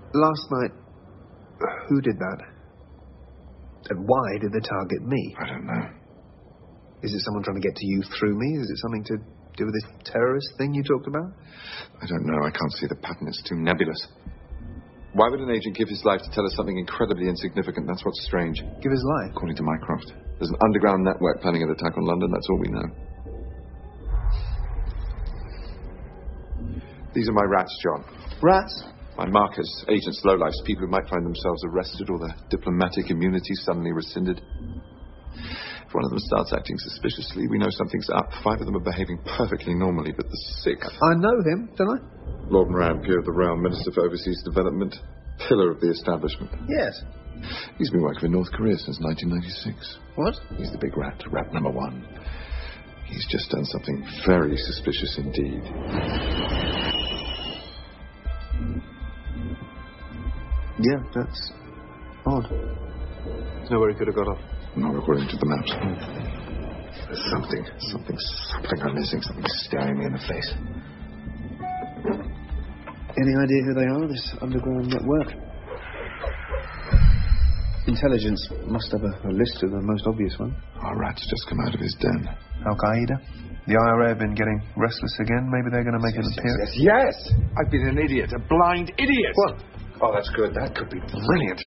Last night, who did that? And why did they target me? I don't know. Is it someone trying to get to you through me? Is it something to do with this terrorist thing you talked about? I don't know. I can't see the pattern. It's too nebulous. Why would an agent give his life to tell us something incredibly insignificant? That's what's strange. Give his life? According to Mycroft. There's an underground network planning an attack on London. That's all we know. These are my rats, John. Rats? My markers, agents, lowlifes, people who might find themselves arrested or their diplomatic immunity suddenly rescinded. If one of them starts acting suspiciously, we know something's up. 5 of them are behaving perfectly normally, but the 6th... I know him, don't I? Lord Rampier of the Realm, Minister for Overseas Development, pillar of the establishment. Yes. He's been working for North Korea since 1996. What? He's the big rat number 1. He's just done something very suspicious indeed. Yeah, that's odd. There's nowhere he could have got off. Not according to the maps. There's something I'm missing. Something staring me in the face. Any idea who they are, this underground network? Intelligence must have a list of the most obvious one. Our rat's just come out of his den. Al-Qaeda? The IRA have been getting restless again. Maybe they're going to make an appearance. Yes! I've been an idiot. A blind idiot! What? Oh, that's good. That could be brilliant.